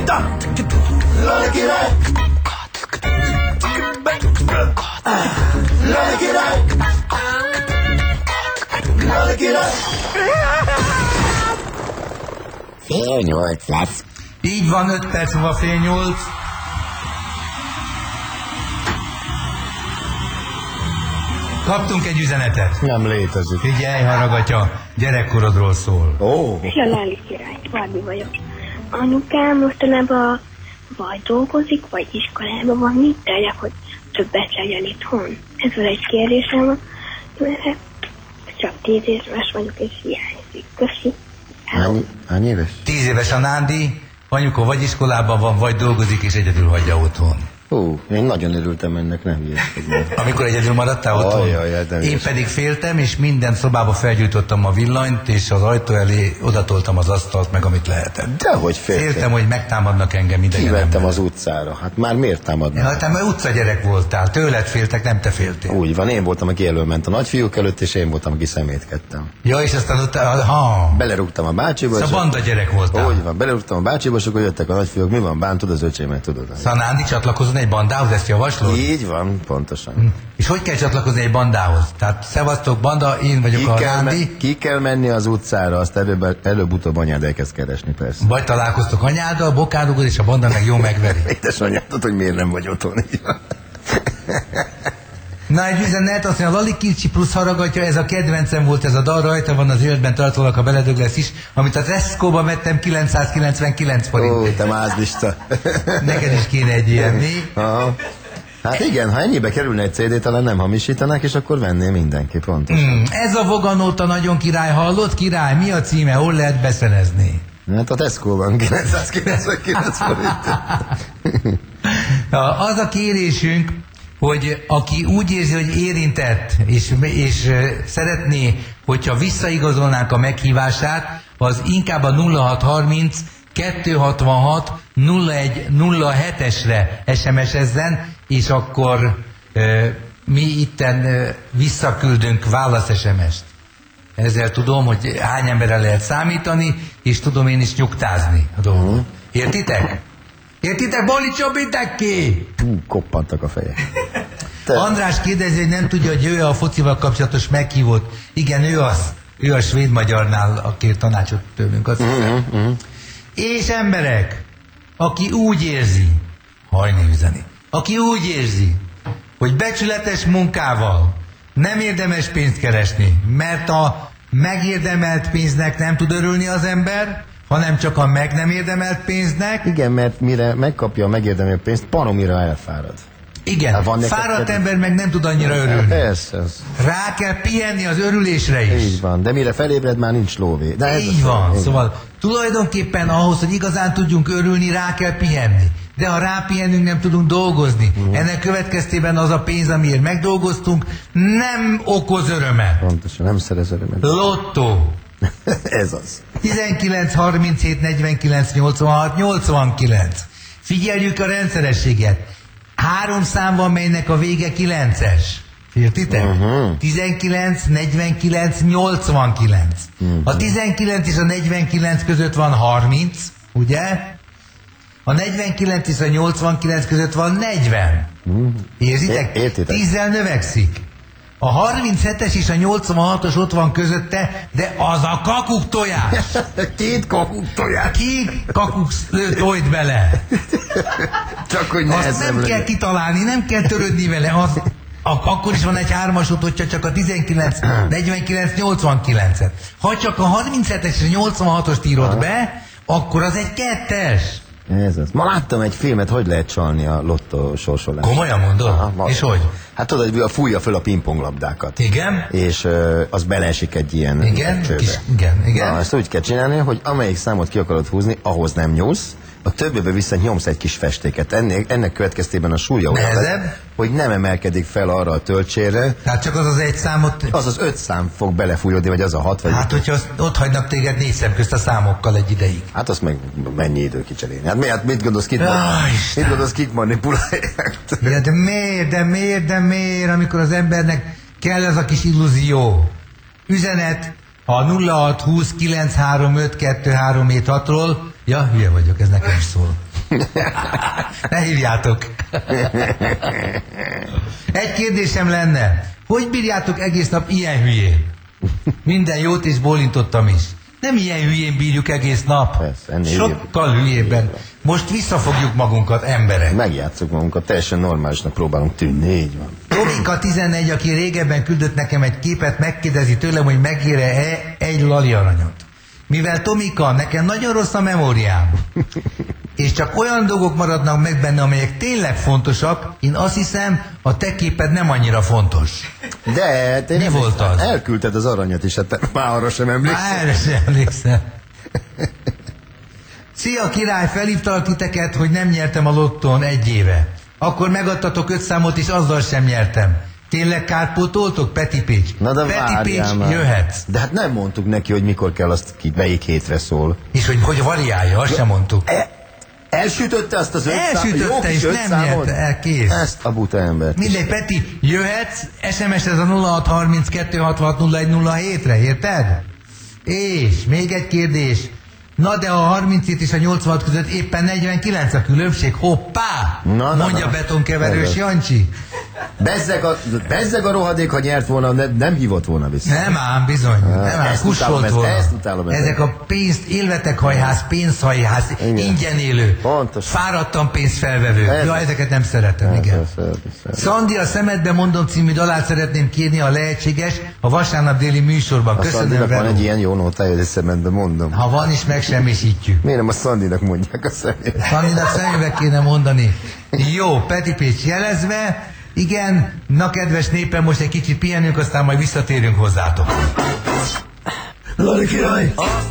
Lale király! Lale király! Lale király! 7:30 lesz. Így van, 5 perc múlva 7:30. Kaptunk egy üzenetet. Nem létezik. Figyelj, haragatja, gyerekkorodról szól. Ó. Szia, Lali király, Barbi vagyok. Anyukám mostanában vagy dolgozik, vagy iskolában van, mit tegyek, hogy többet legyen itthon? Ez az egy kérdésem, mert csak 10 éves vagyok, és hiányzik. Köszi. Hány éves? 10 éves a Nándi, anyuka vagy iskolában van, vagy dolgozik, és egyedül hagyja otthon. Én nagyon örültem ennek, nem hülyeskedni. Amikor egyedül maradtál otthon? Én pedig féltem, és minden szobába felgyújtottam a villanyt, és az ajtó elé odatoltam az asztalt, meg amit lehetett. Dehogy féltem, hogy megtámadnak engem idegen emberek. Kivettem ember. az utcára. Hát már miért támadnak? Hát te már utcagyerek voltál, tőled féltek, nem te féltél. Úgy van, én voltam, aki elölment a nagyfiúk előtt, és én voltam, aki szemétkedtem. Ja, és aztán utána, belerúgtam a bácsiba. Szóval banda gyerek voltál. Úgy van, belerúgtam a bácsiba, és akkor jöttek a nagyfiúk, mi van, bántod az öcsémet, tudod? Szóval Nándi csatlakozott egy bandához, ezt javaslod? Így van, pontosan. És hogy kell csatlakozni egy bandához? Tehát szevasztok banda, én vagyok a Nándi. Ki kell menni az utcára, azt előbb-utóbb anyád elkezd keresni, persze. Vagy találkoztok anyáddal, bokádugod, és a banda meg jó megveri. Édesanyádod, hogy miért nem vagy otthon. Na, egy üzenet, azt mondja, Lali Kircsi plusz haragatja, ez a kedvencem volt ez a dal, rajta van az életben tartólag, ha beledög lesz is, amit a Tesco-ban vettem 999 forint. Ó, te mázlista. Neked is kéne egy ilyen, mi? Aha. Hát igen, ha ennyibe kerülne egy CD, talán nem hamisítanák, és akkor venné mindenki, pontosan. Ez a Voganóta nagyon király, hallott király? Mi a címe? Hol lehet beszerezni? Hát a Tesco-ban 999 forint. Az a kérésünk, hogy aki úgy érzi, hogy érintett, és szeretné, hogyha visszaigazolnánk a meghívását, az inkább a 0630 266 0107-esre SMS-ezzen, és akkor mi itten visszaküldünk válasz SMS-t. Ezzel tudom, hogy hány emberre lehet számítani, és tudom én is nyugtázni a dolgot. Értitek? Értitek? Bolítsabítek ki! Koppantak a fejek. András kérdezi, hogy nem tudja, hogy ő a focival kapcsolatos meghívott. Igen, ő a svéd-magyarnál, aki tanácsot tőlünk. És emberek, aki úgy érzi, hajni üzeni, aki úgy érzi, hogy becsületes munkával nem érdemes pénzt keresni, mert a megérdemelt pénznek nem tud örülni az ember, hanem csak a meg nem érdemelt pénznek. Igen, mert mire megkapja a megérdemelt pénzt, paromira elfárad. Igen, hát fáradt ember meg nem tud annyira örülni. Persze. Rá kell pihenni az örülésre is. Így van, de mire felébred, már nincs lóvé. De így van, szóval tulajdonképpen ahhoz, hogy igazán tudjunk örülni, rá kell pihenni. De ha rápihenünk, nem tudunk dolgozni. Ennek következtében az a pénz, amiért megdolgoztunk, nem okoz örömet. Pontosan, nem szerez örömet. Lottó. Ez az. 19, 37, 49, 86, 89. Figyeljük a rendszerességet. 3 szám van, melynek a vége 9-es. Értitek? 19, 49, 89. A 19 és a 49 között van 30, ugye? A 49 és a 89 között van 40. Érzitek? 10-zel növekszik. A 37-es és a 86-os ott van közötte, de az a kakuk tojás. 2 kakuk tojás. 2 kakuk tojt bele. Csak hogy azt nem kell kitalálni, nem kell törődni vele. Akkor is van egy 3-asod, hogyha csak a 19, 49, 89-et. Ha csak a 37-es és a 86-ost írod be, akkor az egy 2-es. Ez az. Ma láttam egy filmet, hogy lehet csalni a lottó sorsolást. Komolyan mondod? És hogy? Hát tudod, hogy fújja föl a pingponglabdákat. Igen. És az beleesik egy ilyen csőbe. Igen. Na, ezt úgy kell csinálni, hogy amelyik számot ki akarod húzni, ahhoz nem nyúlsz, a többébe viszont nyomsz egy kis festéket. Ennek következtében a súlya olyan, hogy nem emelkedik fel arra a töltsérre. Tehát csak az az egy számot... Az az 5 szám fog belefújódni, vagy az a 6 vagy... Hát, hogyha ott hagynak téged 4 szem közt a számokkal egy ideig. Hát azt meg mennyi idő kicserélni. Hát mit gondolsz, kit manipulálják? Ja, de miért, amikor az embernek kell ez a kis illúzió? Üzenet a 0620 935 237 6-ról. Ja, hülye vagyok, ez nekem is szól. Ne hívjátok. Egy kérdésem lenne. Hogy bírjátok egész nap ilyen hülyén? Minden jót és bólintottam is. Nem ilyen hülyén bírjuk egész nap. Persze, sokkal hülyébben. Most visszafogjuk magunkat, emberek. Megjátszuk magunkat, teljesen normálisnak próbálunk tűnni, így van. Tomika 14, aki régebben küldött nekem egy képet, megkérdezi tőlem, hogy megére-e egy lali aranyot. Mivel Tomika, nekem nagyon rossz a memóriám, és csak olyan dolgok maradnak meg benne, amelyek tényleg fontosak, én azt hiszem, a te képed nem annyira fontos. De te Mi volt az? Elküldted az aranyat is, hát már arra sem emlékszem. Már erre sem emlékszem. Szia király, felhívtalak titeket, hogy nem nyertem a lottón 1 éve. Akkor megadtatok 5 számot, és azzal sem nyertem. Tényleg kárpótoltok, Peti Pécs? Na de Peti Pécs, már. jöhetsz. De hát nem mondtuk neki, hogy mikor kell azt ki, melyik hétre szól. És hogy variálja, azt sem mondtuk. Elsütötte azt az 5 számot? Elsütötte, és nem nyerte el, kész. Ezt a buta embert. Mindegy, Peti, jöhetsz, SMS-ez a 0632660107-re, érted? És még egy kérdés. Na de a 37 és a 86 között éppen 49 a különbség. Hoppá! Mondja betonkeverős Jancsi. Bezzeg a rohadék, ha nyert volna, nem hívott volna vissza. Nem ám, bizony. Nem ám, kussolt volna. Ezt utálom. Ezek a pénzt, élvetekhajház, pénzhajház, ingyen élő, pontos. fáradtan pénzfelvevő. Ja, ezeket nem szeretem, igen. Szandi, a Szemedbe mondom című dalát szeretném kérni, ha lehetséges, a vasárnap déli műsorban. Köszönöm, van egy ilyen jó nótája, hogy Szemedbe mondom. Ha van is, megsemmisítjük. Miért nem a Szandinak mondják a személybe? Szandinak személybe kéne mondani. Jó, Peti Pécs jelezve. Igen, na kedves népem, most egy kicsit pihenünk, aztán majd visszatérünk hozzátok. Lali király!